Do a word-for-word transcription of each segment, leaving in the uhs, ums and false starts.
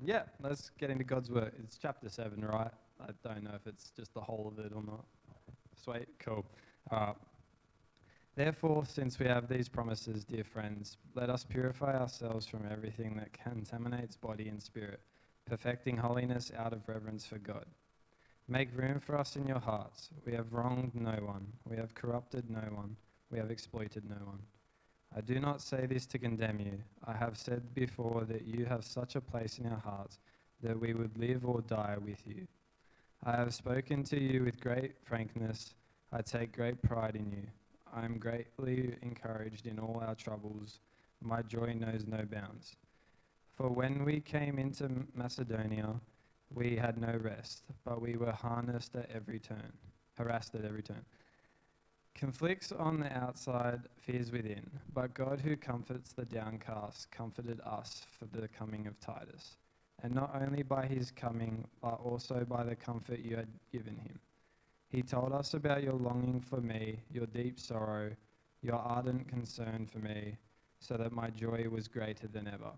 yeah, let's get into God's word. It's chapter seven, right? I don't know if it's just the whole of it or not. Sweet, cool. All right. Therefore, since we have these promises, dear friends, let us purify ourselves from everything that contaminates body and spirit, perfecting holiness out of reverence for God. Make room for us in your hearts. We have wronged no one. We have corrupted no one. We have exploited no one. I do not say this to condemn you. I have said before that you have such a place in our hearts that we would live or die with you. I have spoken to you with great frankness. I take great pride in you. I am greatly encouraged in all our troubles. My joy knows no bounds. For when we came into Macedonia, we had no rest, but we were harnessed at every turn, harassed at every turn. Conflicts on the outside, fears within, but God who comforts the downcast comforted us for the coming of Titus, and not only by his coming, but also by the comfort you had given him. He told us about your longing for me, your deep sorrow, your ardent concern for me, so that my joy was greater than ever.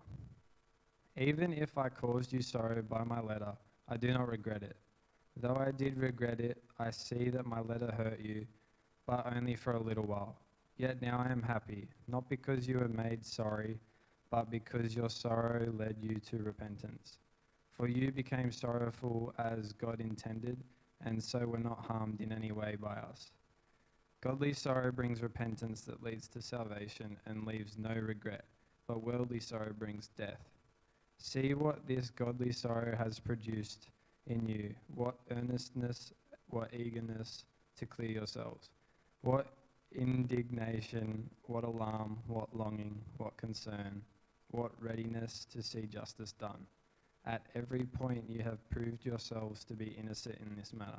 Even if I caused you sorrow by my letter, I do not regret it. Though I did regret it, I see that my letter hurt you, but only for a little while. Yet now I am happy, not because you were made sorry, but because your sorrow led you to repentance. For you became sorrowful as God intended, and so were not harmed in any way by us. Godly sorrow brings repentance that leads to salvation and leaves no regret, but worldly sorrow brings death. See what this godly sorrow has produced in you, what earnestness, what eagerness to clear yourselves, what indignation, what alarm, what longing, what concern, what readiness to see justice done. At every point you have proved yourselves to be innocent in this matter.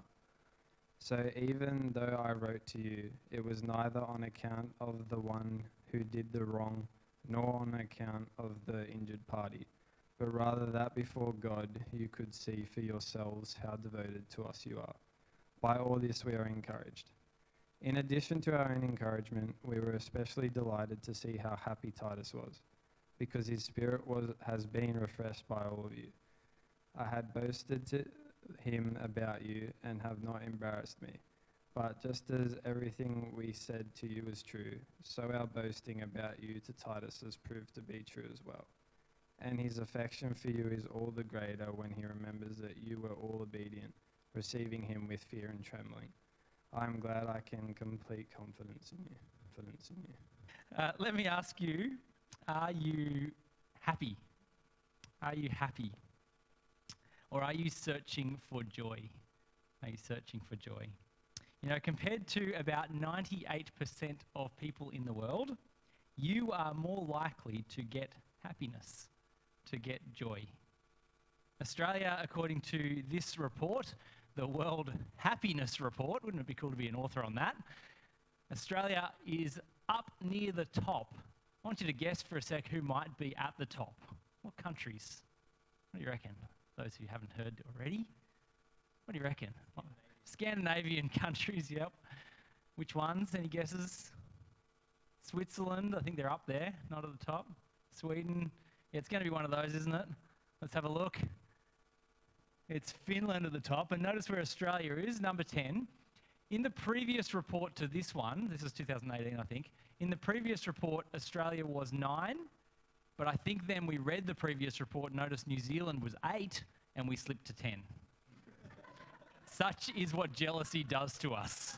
So even though I wrote to you, it was neither on account of the one who did the wrong, nor on account of the injured party, but rather that before God you could see for yourselves how devoted to us you are. By all this we are encouraged. In addition to our own encouragement, we were especially delighted to see how happy Titus was, because his spirit was, has been refreshed by all of you. I had boasted to him about you and have not embarrassed me. But just as everything we said to you was true, so our boasting about you to Titus has proved to be true as well. And his affection for you is all the greater when he remembers that you were all obedient, receiving him with fear and trembling. I am glad I can complete confidence in you. Confidence in you. Uh, let me ask you, are you happy? Are you happy? Or are you searching for joy? Are you searching for joy? You know, compared to about ninety-eight percent of people in the world, you are more likely to get happiness, to get joy. Australia, according to this report, the World Happiness Report, wouldn't it be cool to be an author on that? Australia is up near the top. I want you to guess for a sec who might be at the top. What countries? What do you reckon? Those who haven't heard already? What do you reckon? Scandinavian countries, yep. Which ones? Any guesses? Switzerland, I think they're up there, not at the top. Sweden, yeah, it's going to be one of those, isn't it? Let's have a look. It's Finland at the top, and notice where Australia is, number ten. In the previous report to this one, this is two thousand eighteen, I think, in the previous report, Australia was nine, but I think then we read the previous report, noticed New Zealand was eight, and we slipped to ten. Such is what jealousy does to us.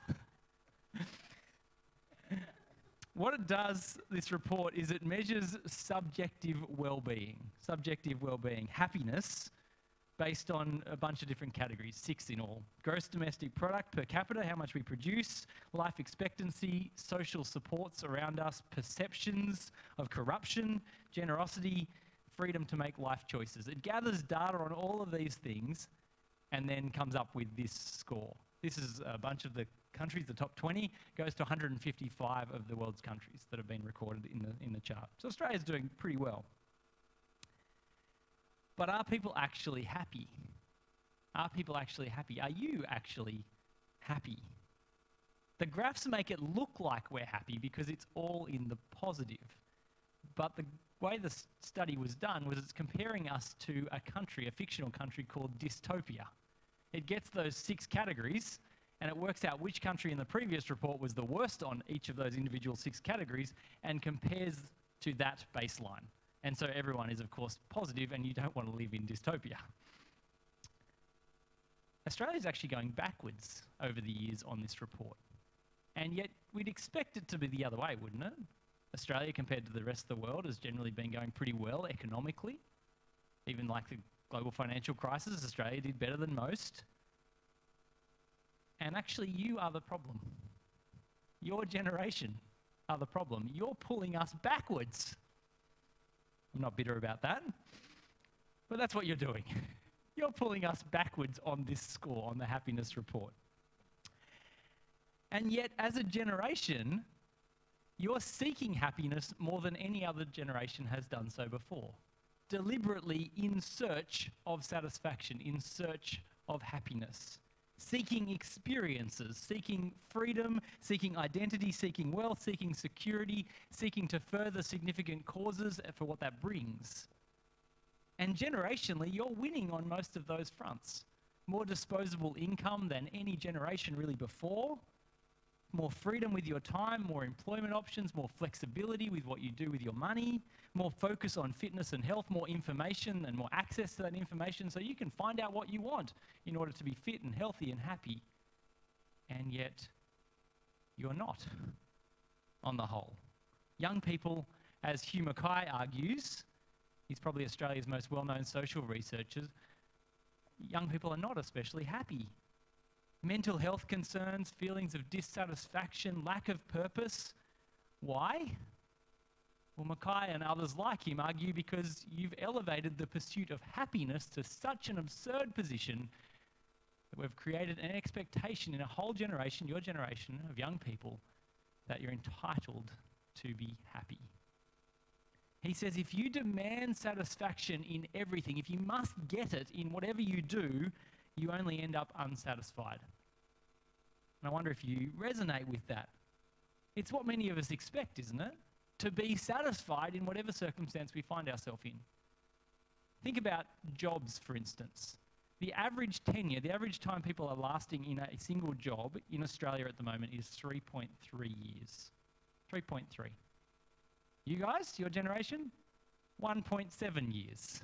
What it does, this report, is it measures subjective well-being, subjective well-being, happiness, based on a bunch of different categories, six in all. Gross domestic product per capita, how much we produce, life expectancy, social supports around us, perceptions of corruption, generosity, freedom to make life choices. It gathers data on all of these things and then comes up with this score. This is a bunch of the countries, the top twenty, goes to one hundred fifty-five of the world's countries that have been recorded in the, in the chart. So Australia's doing pretty well. But are people actually happy? Are people actually happy? Are you actually happy? The graphs make it look like we're happy because it's all in the positive. But the way the s- study was done was it's comparing us to a country, a fictional country called Dystopia. It gets those six categories and it works out which country in the previous report was the worst on each of those individual six categories and compares to that baseline. And so everyone is, of course, positive and you don't want to live in dystopia. Australia is actually going backwards over the years on this report. And yet we'd expect it to be the other way, wouldn't it? Australia, compared to the rest of the world, has generally been going pretty well economically. Even like the global financial crisis, Australia did better than most. And actually, you are the problem. Your generation are the problem. You're pulling us backwards. I'm not bitter about that, but that's what you're doing. You're pulling us backwards on this score, on the happiness report. And yet, as a generation, you're seeking happiness more than any other generation has done so before. Deliberately in search of satisfaction, in search of happiness. Seeking experiences, seeking freedom, seeking identity, seeking wealth, seeking security, seeking to further significant causes for what that brings. And generationally, you're winning on most of those fronts. More disposable income than any generation really before. More freedom with your time, more employment options, more flexibility with what you do with your money, more focus on fitness and health, more information and more access to that information so you can find out what you want in order to be fit and healthy and happy. And yet, you're not, on the whole. Young people, as Hugh Mackay argues, he's probably Australia's most well-known social researcher, young people are not especially happy. Mental health concerns, feelings of dissatisfaction, lack of purpose. Why? Well, Mackay and others like him argue because you've elevated the pursuit of happiness to such an absurd position that we've created an expectation in a whole generation, your generation of young people, that you're entitled to be happy. He says if you demand satisfaction in everything, if you must get it in whatever you do, you only end up unsatisfied. And I wonder if you resonate with that. It's what many of us expect, isn't it? To be satisfied in whatever circumstance we find ourselves in. Think about jobs, for instance. The average tenure, the average time people are lasting in a single job in Australia at the moment is three point three years. three point three. You guys, your generation, one point seven years.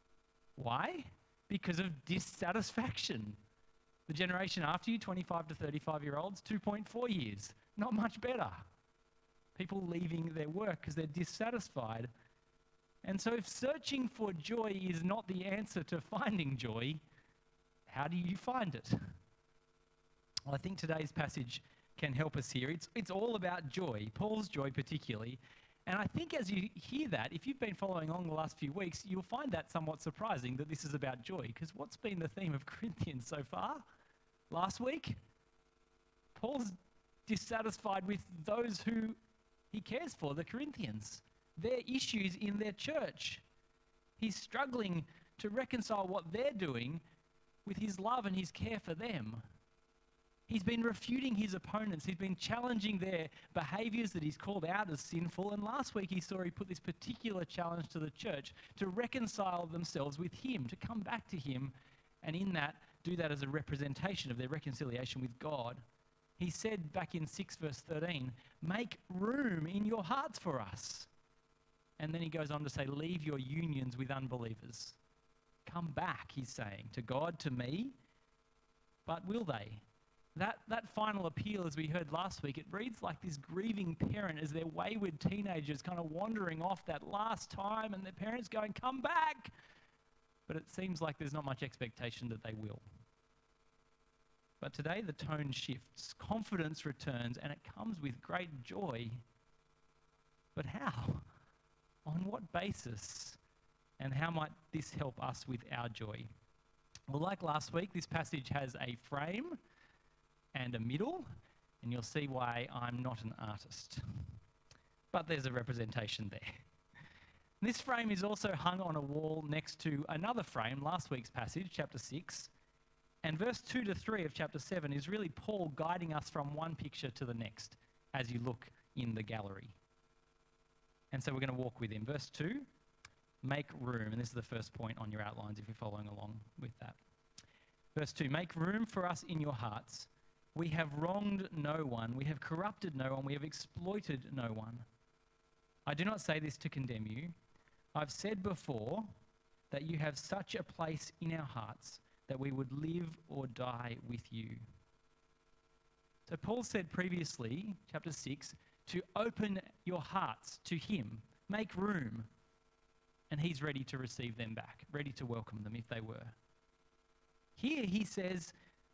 Why? Because of dissatisfaction. The generation after you, twenty-five to thirty-five year olds, two point four years. Not much better. People leaving their work because they're dissatisfied. And so if searching for joy is not the answer to finding joy, how do you find it? Well, I think today's passage can help us here. It's, it's all about joy, Paul's joy particularly. And I think as you hear that, if you've been following along the last few weeks, you'll find that somewhat surprising that this is about joy. Because what's been the theme of Corinthians so far? Last week, Paul's dissatisfied with those who he cares for, the Corinthians, their issues in their church. He's struggling to reconcile what they're doing with his love and his care for them. He's been refuting his opponents. He's been challenging their behaviors that he's called out as sinful. And last week he saw he put this particular challenge to the church to reconcile themselves with him, to come back to him, and in that, do that as a representation of their reconciliation with God. He said back in six verse thirteen, make room in your hearts for us. And then he goes on to say, leave your unions with unbelievers. Come back, he's saying, to God, to me. But will they? That, that final appeal, as we heard last week, it reads like this grieving parent as their wayward teenagers kind of wandering off that last time and their parents going, come back. But it seems like there's not much expectation that they will. But today the tone shifts, confidence returns, and it comes with great joy. But how? On what basis? And how might this help us with our joy? Well, like last week, this passage has a frame and a middle, and you'll see why I'm not an artist. But there's a representation there. This frame is also hung on a wall next to another frame, last week's passage, chapter six, and verse two to three of chapter seven is really Paul guiding us from one picture to the next as you look in the gallery. And so we're going to walk with him. Verse two, make room. And this is the first point on your outlines if you're following along with that. Verse two, make room for us in your hearts. We have wronged no one. We have corrupted no one. We have exploited no one. I do not say this to condemn you. I've said before that you have such a place in our hearts that we would live or die with you. So Paul said previously, chapter six, to open your hearts to him, make room, and he's ready to receive them back, ready to welcome them if they were. Here he says,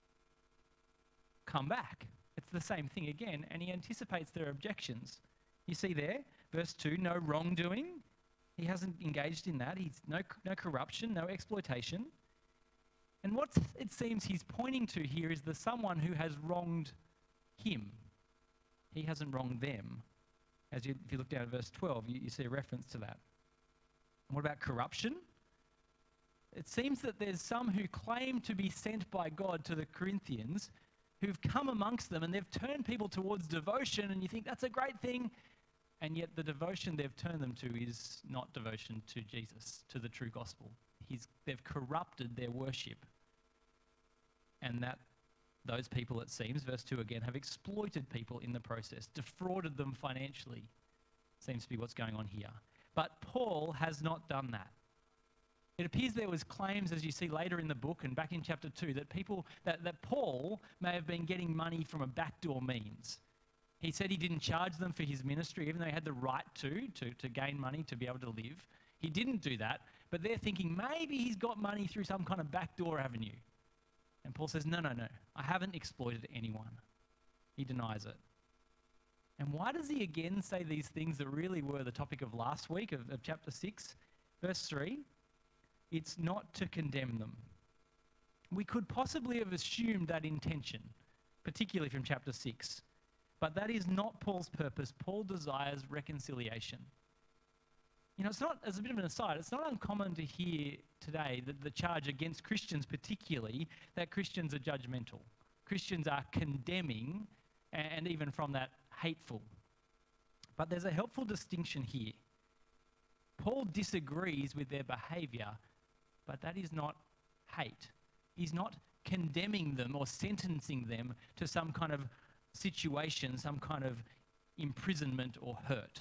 come back. It's the same thing again, and he anticipates their objections. You see there, verse two, no wrongdoing. He hasn't engaged in that. He's no, no corruption, no exploitation. And what it seems he's pointing to here is the someone who has wronged him. He hasn't wronged them. As you, if you look down at verse twelve, you, you see a reference to that. And what about corruption? It seems that there's some who claim to be sent by God to the Corinthians who've come amongst them and they've turned people towards devotion, and you think that's a great thing, and yet the devotion they've turned them to is not devotion to Jesus, to the true gospel. He's, they've corrupted their worship. And that those people, it seems, verse two again, have exploited people in the process, defrauded them financially. Seems to be what's going on here. But Paul has not done that. It appears there was claims, as you see later in the book and back in chapter two, that people, that, that Paul may have been getting money from a backdoor means. He said he didn't charge them for his ministry, even though he had the right to, to, to gain money to be able to live. He didn't do that, but they're thinking maybe he's got money through some kind of backdoor avenue. And Paul says, no, no, no, I haven't exploited anyone. He denies it. And why does he again say these things that really were the topic of last week, of, of chapter six? Verse three, it's not to condemn them. We could possibly have assumed that intention, particularly from chapter six. But that is not Paul's purpose. Paul desires reconciliation. You know, it's not, as a bit of an aside, it's not uncommon to hear today that the charge against Christians particularly, that Christians are judgmental. Christians are condemning, and even from that, hateful. But there's a helpful distinction here. Paul disagrees with their behavior, but that is not hate. He's not condemning them or sentencing them to some kind of situation, some kind of imprisonment or hurt.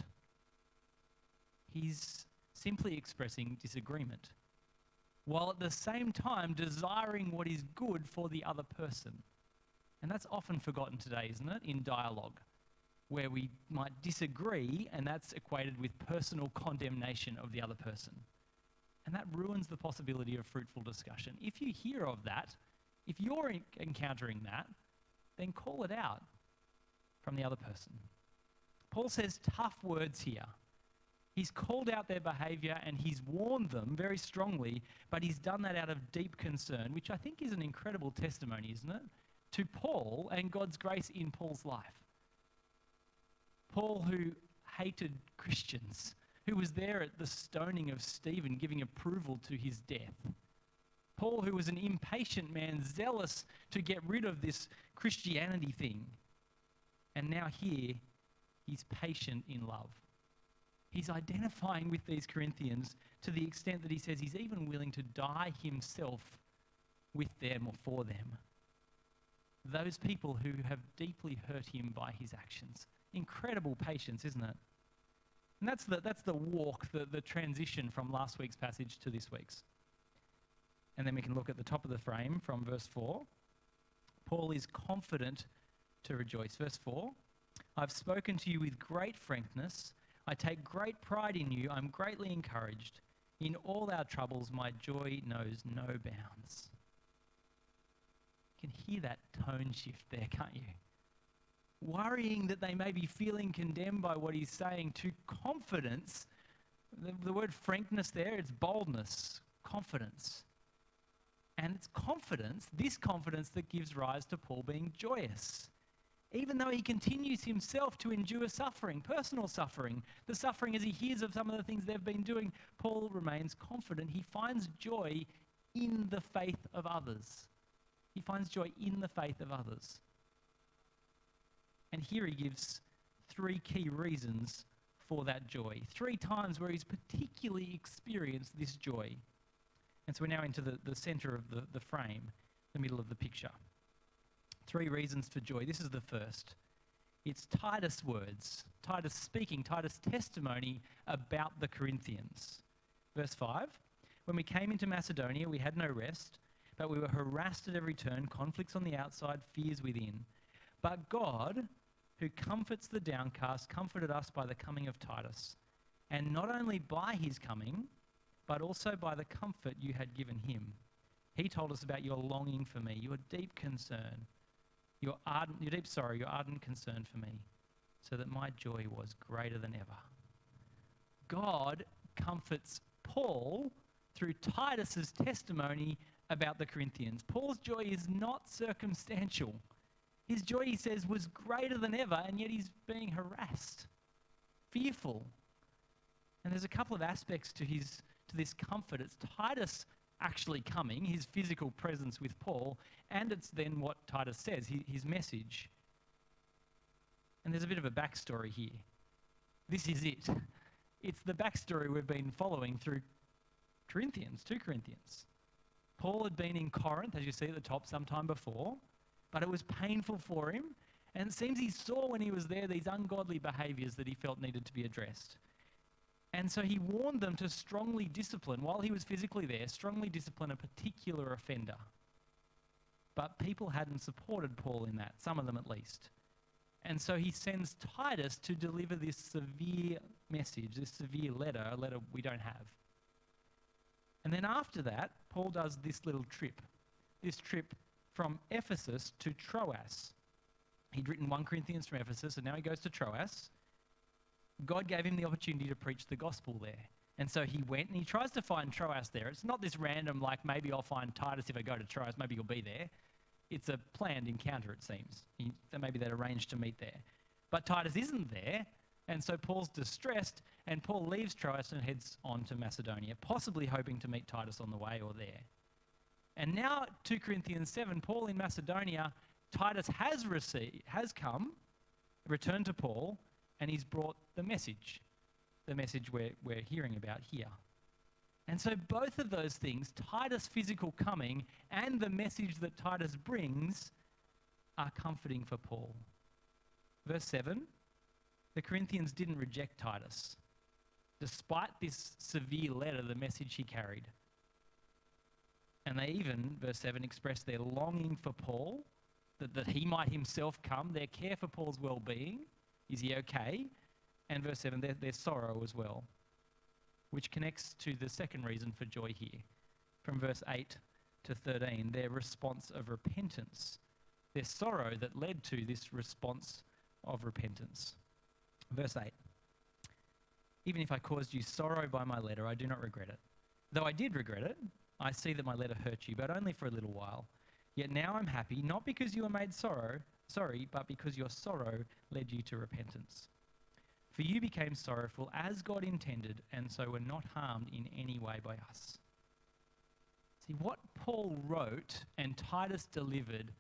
He's simply expressing disagreement, while at the same time desiring what is good for the other person. And that's often forgotten today, isn't it, in dialogue, where we might disagree and that's equated with personal condemnation of the other person. And that ruins the possibility of fruitful discussion. If you hear of that, if you're en- encountering that, then call it out from the other person. Paul says tough words here. He's called out their behavior and he's warned them very strongly, but he's done that out of deep concern, which I think is an incredible testimony, isn't it? To Paul and God's grace in Paul's life. Paul, who hated Christians, who was there at the stoning of Stephen, giving approval to his death. Paul, who was an impatient man, zealous to get rid of this Christianity thing. And now here, he's patient in love. He's identifying with these Corinthians to the extent that he says he's even willing to die himself with them or for them. Those people who have deeply hurt him by his actions. Incredible patience, isn't it? And that's the, that's the walk, the, the transition from last week's passage to this week's. And then we can look at the top of the frame from verse four. Paul is confident to rejoice. Verse four, I've spoken to you with great frankness. I take great pride in you. I'm greatly encouraged. In all our troubles, my joy knows no bounds. You can hear that tone shift there, can't you? Worrying that they may be feeling condemned by what he's saying, to confidence. The, the word frankness there, it's boldness, confidence. And it's confidence, this confidence, that gives rise to Paul being joyous. Even though he continues himself to endure suffering, personal suffering, the suffering as he hears of some of the things they've been doing, Paul remains confident. He finds joy in the faith of others. He finds joy in the faith of others. And here he gives three key reasons for that joy. Three times where he's particularly experienced this joy. And so we're now into the, the center of the, the frame, the middle of the picture. Three reasons for joy. This is the first. It's Titus' words, Titus speaking, Titus' testimony about the Corinthians. Verse five, when we came into Macedonia, we had no rest, but we were harassed at every turn, conflicts on the outside, fears within. But God, who comforts the downcast, comforted us by the coming of Titus, and not only by his coming, but also by the comfort you had given him. He told us about your longing for me, your deep concern, your ardent, your deep sorrow, your ardent concern for me, so that my joy was greater than ever. God comforts Paul through Titus's testimony about the Corinthians. Paul's joy is not circumstantial. His joy, he says, was greater than ever, and yet he's being harassed, fearful. And there's a couple of aspects to his to this comfort. It's Titus actually coming, his physical presence with Paul, and it's then what Titus says, his, his message. And there's a bit of a backstory here. This is it. It's the backstory we've been following through Corinthians, two Corinthians. Paul had been in Corinth, as you see at the top, sometime before, but it was painful for him, and it seems he saw when he was there these ungodly behaviours that he felt needed to be addressed. And so he warned them to strongly discipline, while he was physically there, strongly discipline a particular offender. But people hadn't supported Paul in that, some of them at least. And so he sends Titus to deliver this severe message, this severe letter, a letter we don't have. And then after that, Paul does this little trip, this trip from Ephesus to Troas. He'd written First Corinthians from Ephesus, and now he goes to Troas. God gave him the opportunity to preach the gospel there. And so he went and he tries to find Troas there. It's not this random, like, maybe I'll find Titus if I go to Troas, maybe he'll be there. It's a planned encounter, it seems. He, maybe they'd arranged to meet there. But Titus isn't there, and so Paul's distressed, and Paul leaves Troas and heads on to Macedonia, possibly hoping to meet Titus on the way or there. And now, Second Corinthians seven, Paul in Macedonia, Titus has received, has come, returned to Paul, and he's brought the message, the message we're, we're hearing about here. And so both of those things, Titus' physical coming and the message that Titus brings, are comforting for Paul. Verse seven, the Corinthians didn't reject Titus, despite this severe letter, the message he carried. And they even, verse seven, expressed their longing for Paul, that, that he might himself come, their care for Paul's well-being. Is he okay? And verse seven, their, their sorrow as well, which connects to the second reason for joy here. From verse eight to thirteen, their response of repentance, their sorrow that led to this response of repentance. Verse eight, even if I caused you sorrow by my letter, I do not regret it. Though I did regret it, I see that my letter hurt you, but only for a little while. Yet now I'm happy, not because you were made sorrow, sorry, but because your sorrow led you to repentance. For you became sorrowful as God intended, and so were not harmed in any way by us. See, what Paul wrote and Titus delivered,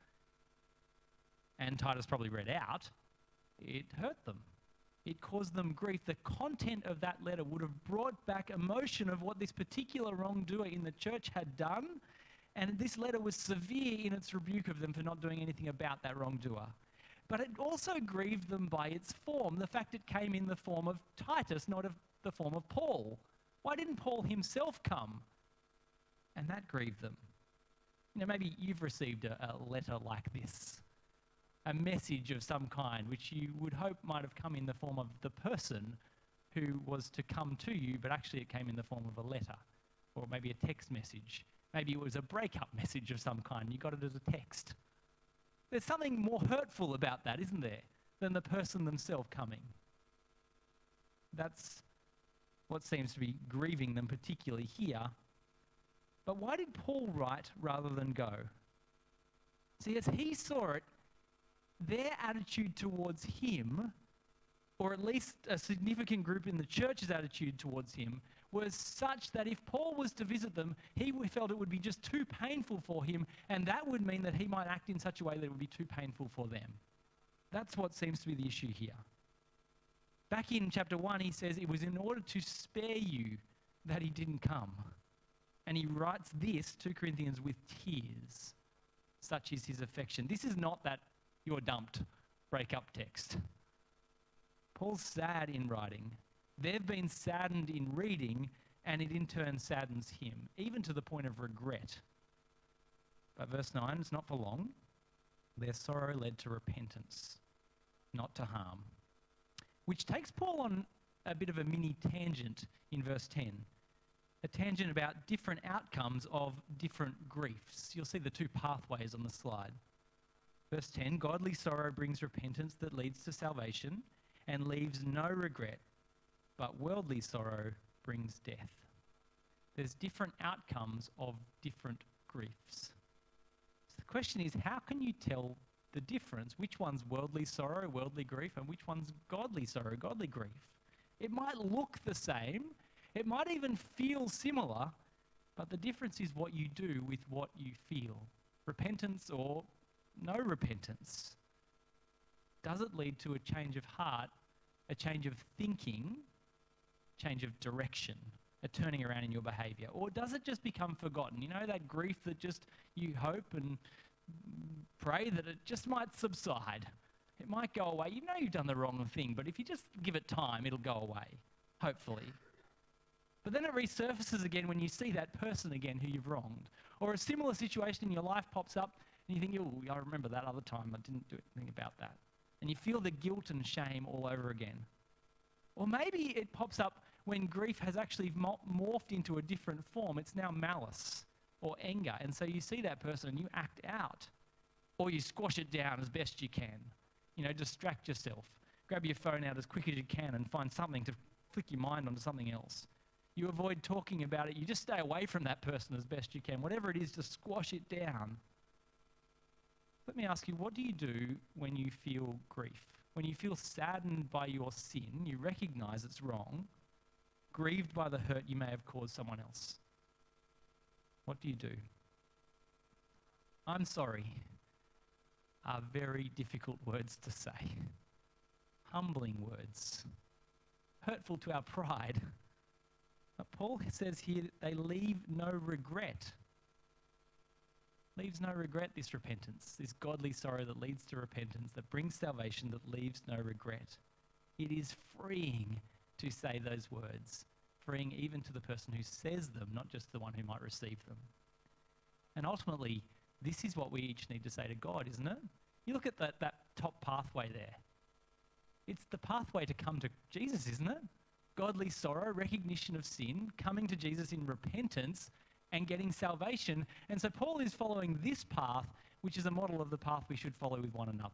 and Titus probably read out, it hurt them. It caused them grief. The content of that letter would have brought back emotion of what this particular wrongdoer in the church had done, and this letter was severe in its rebuke of them for not doing anything about that wrongdoer. But it also grieved them by its form, the fact it came in the form of Titus, not of the form of Paul. Why didn't Paul himself come? And that grieved them. You know, maybe you've received a, a letter like this, a message of some kind, which you would hope might have come in the form of the person who was to come to you, but actually it came in the form of a letter, or maybe a text message. Maybe it was a breakup message of some kind. You got it as a text. There's something more hurtful about that, isn't there, than the person themselves coming. That's what seems to be grieving them particularly here. But why did Paul write rather than go? See, as he saw it, their attitude towards him, or at least a significant group in the church's attitude towards him, was such that if Paul was to visit them, he felt it would be just too painful for him, and that would mean that he might act in such a way that it would be too painful for them. That's what seems to be the issue here. Back in chapter one, he says it was in order to spare you that he didn't come. And he writes this, two Corinthians, with tears. Such is his affection. This is not that you're dumped breakup text. Paul's sad in writing. They've been saddened in reading, and it in turn saddens him, even to the point of regret. But verse nine, it's not for long. Their sorrow led to repentance, not to harm. Which takes Paul on a bit of a mini tangent in verse ten. A tangent about different outcomes of different griefs. You'll see the two pathways on the slide. Verse ten, godly sorrow brings repentance that leads to salvation and leaves no regret, but worldly sorrow brings death. There's different outcomes of different griefs. So the question is, how can you tell the difference? Which one's worldly sorrow, worldly grief, and which one's godly sorrow, godly grief? It might look the same, it might even feel similar, but the difference is what you do with what you feel. Repentance or no repentance. Does it lead to a change of heart, a change of thinking, change of direction, a turning around in your behavior? Or does it just become forgotten? You know, that grief that just you hope and pray that it just might subside. It might go away. You know you've done the wrong thing, but if you just give it time, it'll go away, hopefully. But then it resurfaces again when you see that person again who you've wronged. Or a similar situation in your life pops up and you think, oh, I remember that other time I didn't do anything about that. And you feel the guilt and shame all over again. Or maybe it pops up when grief has actually morphed into a different form. It's now malice or anger. And so you see that person and you act out. Or you squash it down as best you can. You know, distract yourself. Grab your phone out as quick as you can and find something to flick your mind onto something else. You avoid talking about it. You just stay away from that person as best you can. Whatever it is, just squash it down. Let me ask you, what do you do when you feel grief? When you feel saddened by your sin, you recognize it's wrong, grieved by the hurt you may have caused someone else. What do you do? I'm sorry are very difficult words to say. Humbling words. Hurtful to our pride. But Paul says here that they leave no regret. Leaves no regret, this repentance, this godly sorrow that leads to repentance, that brings salvation, that leaves no regret. It is freeing to say those words, freeing even to the person who says them, not just the one who might receive them. And ultimately, this is what we each need to say to God, isn't it? You look at that, that top pathway there. It's the pathway to come to Jesus, isn't it? Godly sorrow, recognition of sin, coming to Jesus in repentance, and getting salvation. And so Paul is following this path, which is a model of the path we should follow with one another.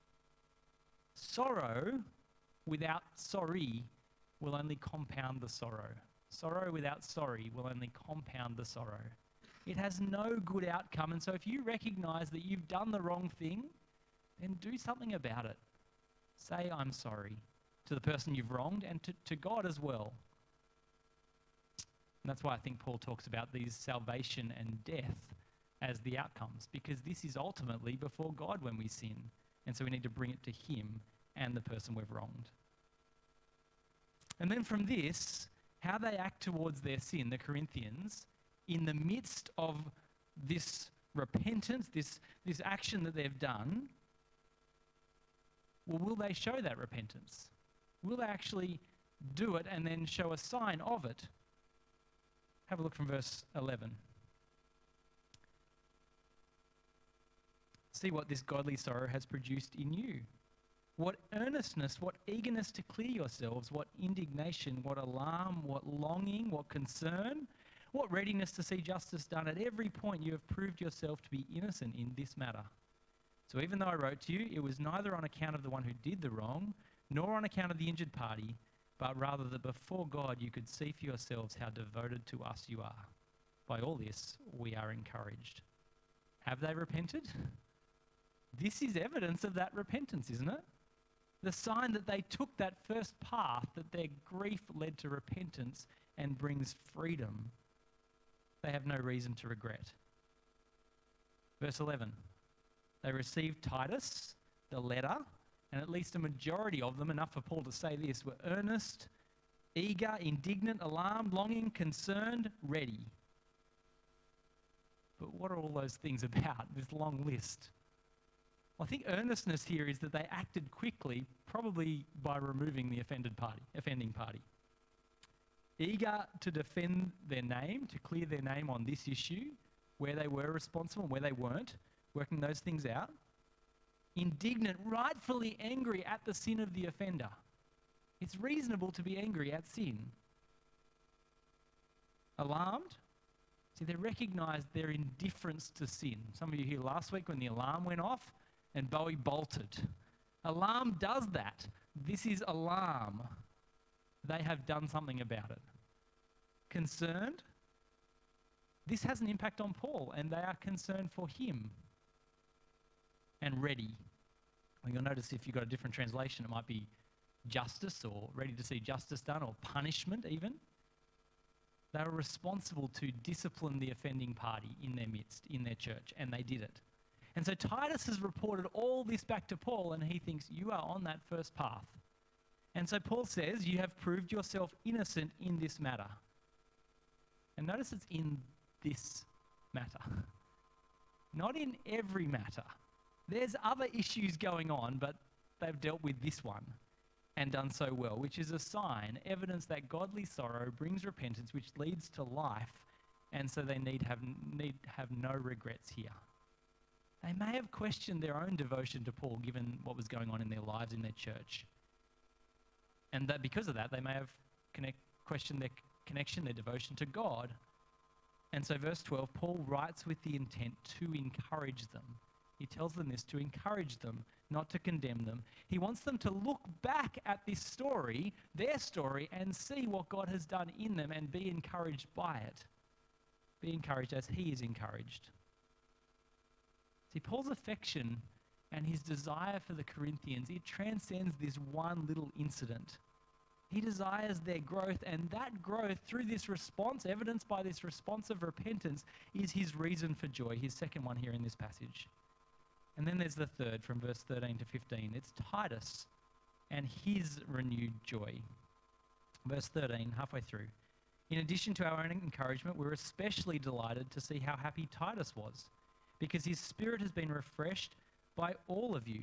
Sorrow without sorry will only compound the sorrow. Sorrow without sorry will only compound the sorrow. It has no good outcome. And so if you recognize that you've done the wrong thing, then do something about it. Say, I'm sorry to the person you've wronged and to, to God as well. And that's why I think Paul talks about these salvation and death as the outcomes, because this is ultimately before God when we sin. And so we need to bring it to him and the person we've wronged. And then from this, how they act towards their sin, the Corinthians, in the midst of this repentance, this, this action that they've done, well, will they show that repentance? Will they actually do it and then show a sign of it? Have a look from verse eleven. See what this godly sorrow has produced in you. What earnestness, what eagerness to clear yourselves, what indignation, what alarm, what longing, what concern, what readiness to see justice done. At every point you have proved yourself to be innocent in this matter. So even though I wrote to you, it was neither on account of the one who did the wrong, nor on account of the injured party, but rather that before God you could see for yourselves how devoted to us you are. By all this, we are encouraged. Have they repented? This is evidence of that repentance, isn't it? The sign that they took that first path, that their grief led to repentance and brings freedom. They have no reason to regret. Verse eleven. They received Titus, the letter, and at least a majority of them, enough for Paul to say this, were earnest, eager, indignant, alarmed, longing, concerned, ready. But what are all those things about, this long list? Well, I think earnestness here is that they acted quickly, probably by removing the offended party, offending party. Eager to defend their name, to clear their name on this issue, where they were responsible and where they weren't, working those things out. Indignant, rightfully angry at the sin of the offender. It's reasonable to be angry at sin. Alarmed? See, they recognised their indifference to sin. Some of you here last week when the alarm went off and Bowie bolted. Alarm does that. This is alarm. They have done something about it. Concerned? This has an impact on Paul, and they are concerned for him. And ready. Well, you'll notice if you've got a different translation, it might be justice, or ready to see justice done, or punishment even. They were responsible to discipline the offending party in their midst, in their church, and they did it. And so Titus has reported all this back to Paul, and he thinks, you are on that first path. And so Paul says, you have proved yourself innocent in this matter. And notice it's in this matter, not in every matter. There's other issues going on, but they've dealt with this one and done so well, which is a sign, evidence that godly sorrow brings repentance, which leads to life, and so they need have need have no regrets here. They may have questioned their own devotion to Paul, given what was going on in their lives in their church, and that because of that, they may have connect, questioned their connection, their devotion to God. And so, verse twelve, Paul writes with the intent to encourage them. He tells them this to encourage them, not to condemn them. He wants them to look back at this story, their story, and see what God has done in them and be encouraged by it. Be encouraged as he is encouraged. See, Paul's affection and his desire for the Corinthians, it transcends this one little incident. He desires their growth, and that growth through this response, evidenced by this response of repentance, is his reason for joy, his second one here in this passage. And then there's the third from verse thirteen to fifteen. It's Titus and his renewed joy. Verse thirteen, halfway through. In addition to our own encouragement, we're especially delighted to see how happy Titus was, because his spirit has been refreshed by all of you.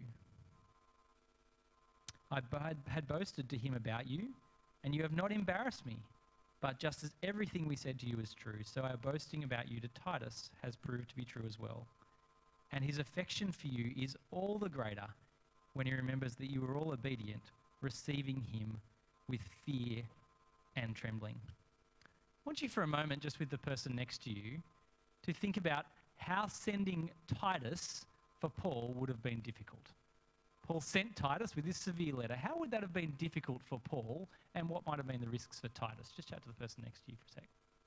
I had boasted to him about you, and you have not embarrassed me. But just as everything we said to you is true, so our boasting about you to Titus has proved to be true as well. And his affection for you is all the greater when he remembers that you were all obedient, receiving him with fear and trembling. I want you for a moment, just with the person next to you, to think about how sending Titus for Paul would have been difficult. Paul sent Titus with this severe letter. How would that have been difficult for Paul, and what might have been the risks for Titus? Just chat to the person next to you for a sec.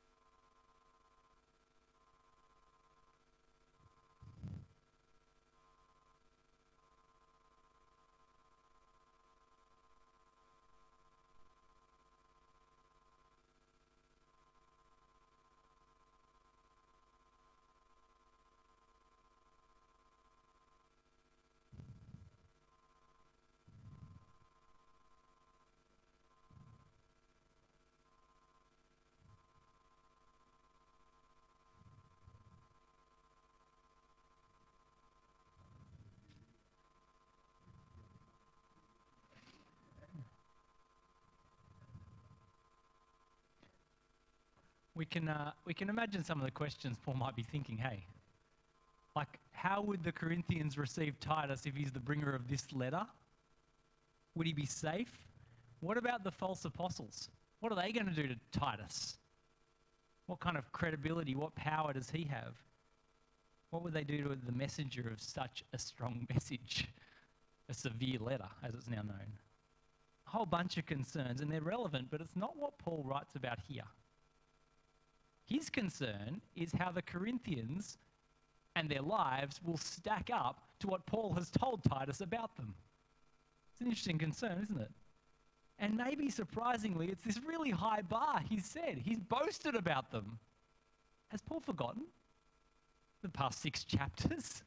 We can, uh, we can imagine some of the questions Paul might be thinking, hey, like how would the Corinthians receive Titus if he's the bringer of this letter? Would he be safe? What about the false apostles? What are they going to do to Titus? What kind of credibility, what power does he have? What would they do to the messenger of such a strong message? A severe letter, as it's now known. A whole bunch of concerns, and they're relevant, but it's not what Paul writes about here. His concern is how the Corinthians and their lives will stack up to what Paul has told Titus about them. It's an interesting concern, isn't it? And maybe surprisingly, it's this really high bar he's said. He's boasted about them. Has Paul forgotten the past six chapters?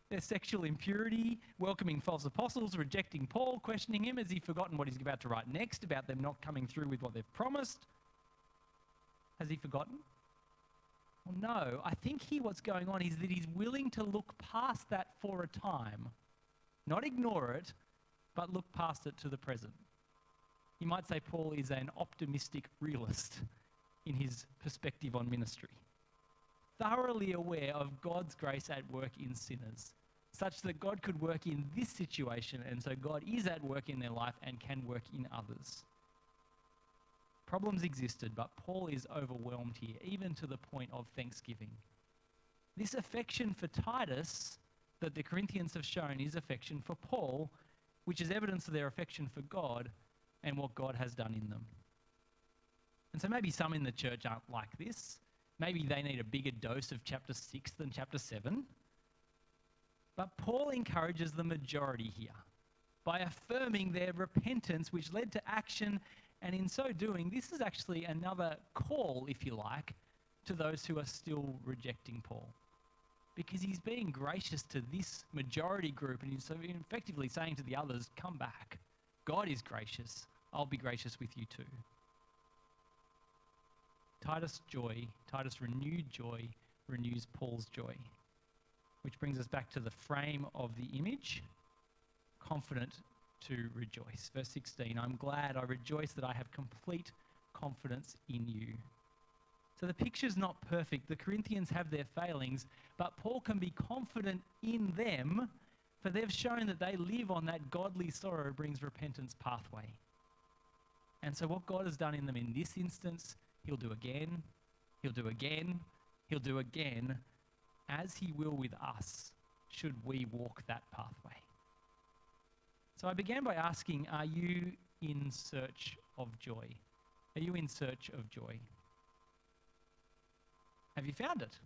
their sexual impurity, welcoming false apostles, rejecting Paul, questioning him. Has he forgotten what he's about to write next about them not coming through with what they've promised? Has he forgotten? Well, no. I think here what's going on is that he's willing to look past that for a time, not ignore it, but look past it to the present. You might say Paul is an optimistic realist in his perspective on ministry, thoroughly aware of God's grace at work in sinners, such that God could work in this situation, and so God is at work in their life and can work in others. Problems existed, but Paul is overwhelmed here, even to the point of thanksgiving. This affection for Titus that the Corinthians have shown is affection for Paul, which is evidence of their affection for God and what God has done in them. And so maybe some in the church aren't like this. Maybe they need a bigger dose of chapter six than chapter seven. But Paul encourages the majority here by affirming their repentance, which led to action. And in so doing, this is actually another call, if you like, to those who are still rejecting Paul. Because he's being gracious to this majority group, and he's so effectively saying to the others, come back. God is gracious. I'll be gracious with you too. Titus' joy, Titus' renewed joy, renews Paul's joy. Which brings us back to the frame of the image, confident to rejoice. Verse sixteen, I'm glad, I rejoice that I have complete confidence in you. So the picture's not perfect. The Corinthians have their failings, but Paul can be confident in them, for they've shown that they live on that godly sorrow brings repentance pathway. And so what God has done in them in this instance, he'll do again, he'll do again, he'll do again, as he will with us, should we walk that pathway. So I began by asking, are you in search of joy? Are you in search of joy? Have you found it?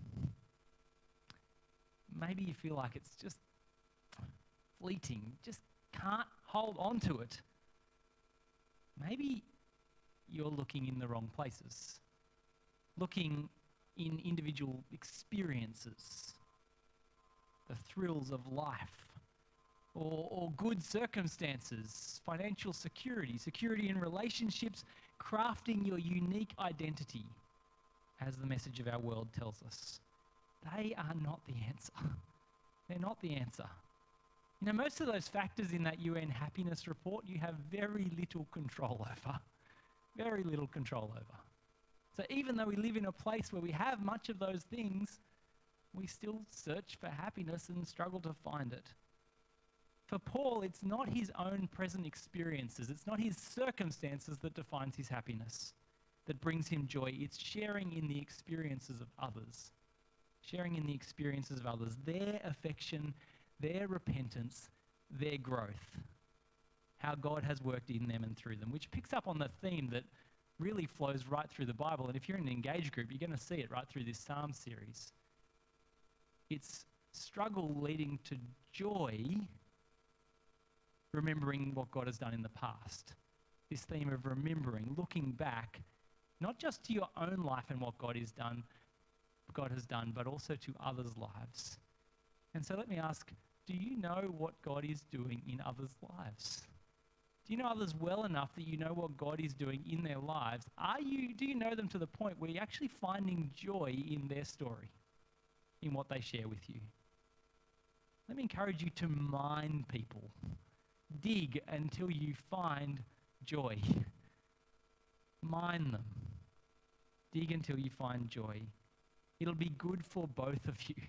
Maybe you feel like it's just fleeting, just can't hold on to it. Maybe you're looking in the wrong places, looking in individual experiences, the thrills of life, or, or good circumstances, financial security, security in relationships, crafting your unique identity, as the message of our world tells us. They are not the answer. They're not the answer. You know, most of those factors in that U N happiness report, you have very little control over. Very little control over. So even though we live in a place where we have much of those things, we still search for happiness and struggle to find it. For Paul, it's not his own present experiences, it's not his circumstances that defines his happiness, that brings him joy. It's sharing in the experiences of others. Sharing in the experiences of others, their affection, their repentance, their growth. How God has worked in them and through them, which picks up on the theme that really flows right through the Bible. And if you're in an engaged group, you're going to see it right through this Psalm series. It's struggle leading to joy, remembering what God has done in the past. This theme of remembering, looking back, not just to your own life and what God has done, God has done, but also to others' lives. And so let me ask, do you know what God is doing in others' lives? Do you know others well enough that you know what God is doing in their lives? Are you, do you know them to the point where you're actually finding joy in their story, in what they share with you? Let me encourage you to mine people. Dig until you find joy. Mine them. Dig until you find joy. It'll be good for both of you.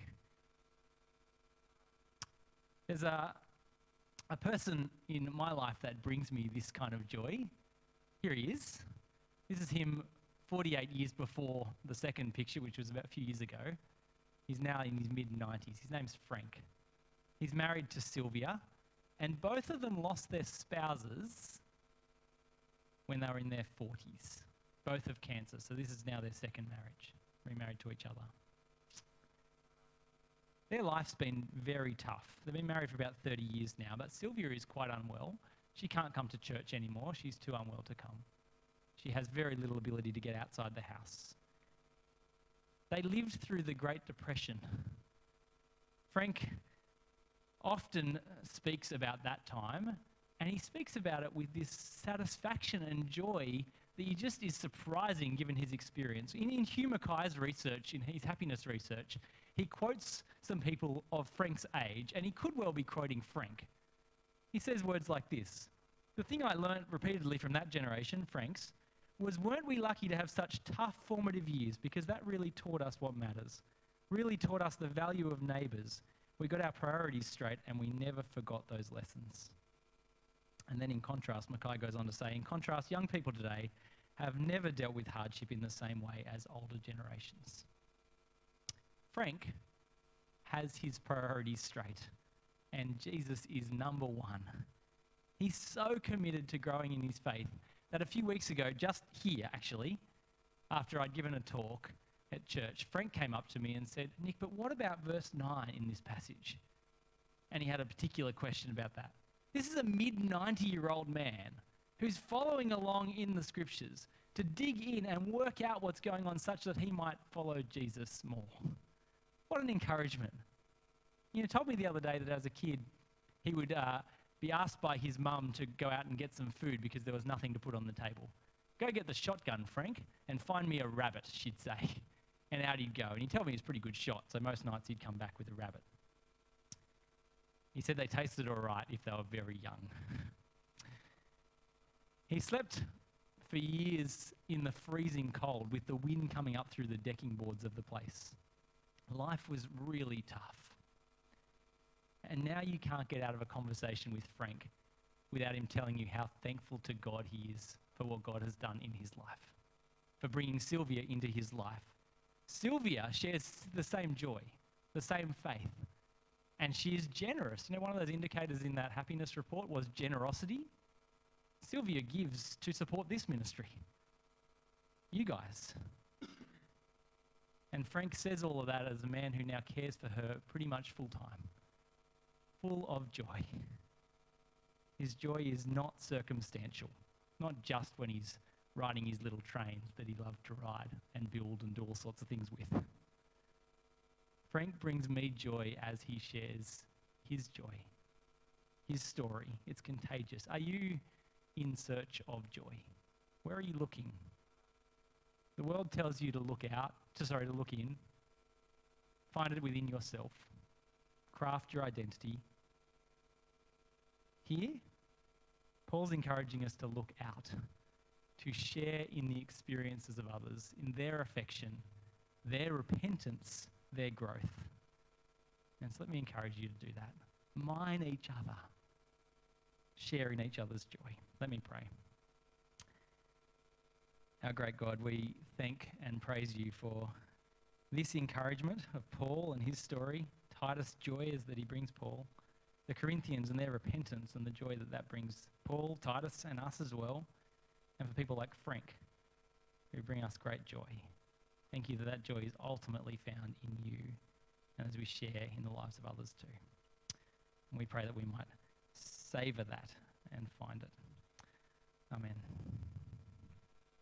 There's a, a person in my life that brings me this kind of joy. Here he is. This is him forty-eight years before the second picture, which was about a few years ago. He's now in his mid nineties. His name's Frank. He's married to Sylvia, and both of them lost their spouses when they were in their forties. Both of cancer, so this is now their second marriage, remarried to each other. Their life's been very tough. They've been married for about thirty years now, but Sylvia is quite unwell. She can't come to church anymore. She's too unwell to come. She has very little ability to get outside the house. They lived through the Great Depression. Frank often speaks about that time, and he speaks about it with this satisfaction and joy that he just is surprising given his experience. In, in Hugh Mackay's research, in his happiness research, he quotes some people of Frank's age, and he could well be quoting Frank. He says words like this: "The thing I learnt repeatedly from that generation, Frank's, was weren't we lucky to have such tough formative years, because that really taught us what matters, really taught us the value of neighbours. We got our priorities straight and we never forgot those lessons." And then in contrast, Mackay goes on to say, in contrast, young people today have never dealt with hardship in the same way as older generations. Frank has his priorities straight, and Jesus is number one. He's so committed to growing in his faith that a few weeks ago, just here actually, after I'd given a talk at church, Frank came up to me and said, "Nick, but what about verse nine in this passage?" And he had a particular question about that. This is a mid ninety-year-old man who's following along in the scriptures to dig in and work out what's going on such that he might follow Jesus more. What an encouragement. You know, told me the other day that as a kid, he would uh, be asked by his mum to go out and get some food because there was nothing to put on the table. "Go get the shotgun, Frank, and find me a rabbit," she'd say. And out he'd go. And he'd tell me he was a pretty good shot, so most nights he'd come back with a rabbit. He said they tasted all right if they were very young. He slept for years in the freezing cold with the wind coming up through the decking boards of the place. Life was really tough. And now you can't get out of a conversation with Frank without him telling you how thankful to God he is for what God has done in his life, for bringing Sylvia into his life. Sylvia shares the same joy, the same faith, and she is generous. You know, one of those indicators in that happiness report was generosity. Sylvia gives to support this ministry. You guys. And Frank says all of that as a man who now cares for her pretty much full time, full of joy. His joy is not circumstantial, not just when he's riding his little trains that he loved to ride and build and do all sorts of things with. Frank brings me joy as he shares his joy, his story. It's contagious. Are you in search of joy? Where are you looking? The world tells you to look out, to, sorry, to look in. Find it within yourself. Craft your identity. Here, Paul's encouraging us to look out, to share in the experiences of others, in their affection, their repentance, their growth. And so let me encourage you to do that. Mine each other. Share in each other's joy. Let me pray. Our great God, we thank and praise you for this encouragement of Paul and his story. Titus' joy is that he brings Paul. The Corinthians and their repentance and the joy that that brings Paul, Titus, and us as well. And for people like Frank, who bring us great joy. Thank you that that joy is ultimately found in you and as we share in the lives of others too. And we pray that we might savour that and find it. Amen.